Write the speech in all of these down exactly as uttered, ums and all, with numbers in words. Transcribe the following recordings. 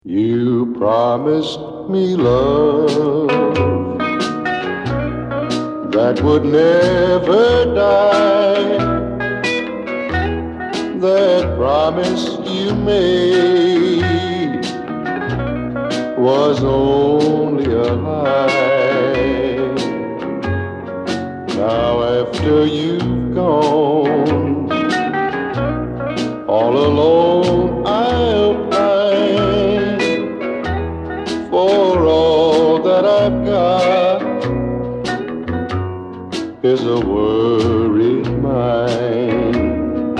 You promised me love that would never die. That promise you made was only a lie. Now after you've gone, all alone I'll pine for all that I've got is a worried mind.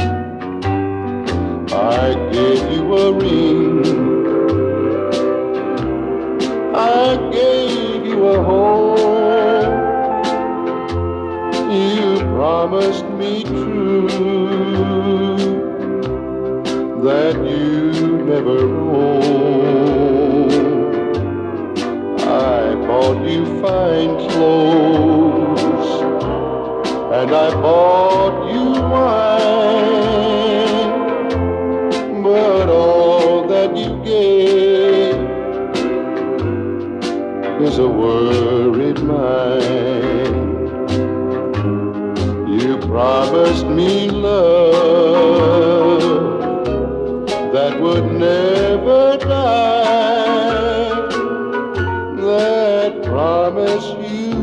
I gave you a ring, I gave you a home. You promised me true that you'd never roam. I bought you fine clothes and I bought you wine, but all that you gave is a worried mind. You promised me love that would never die. That promise you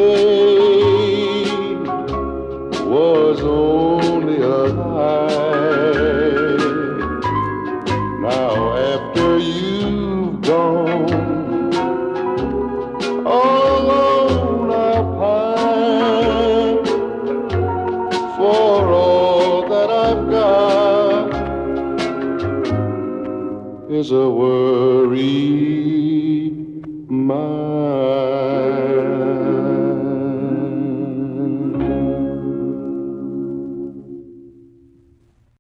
made was only a lie. Now after you've gone, all alone I'll pine for all that I've got is a worried mind.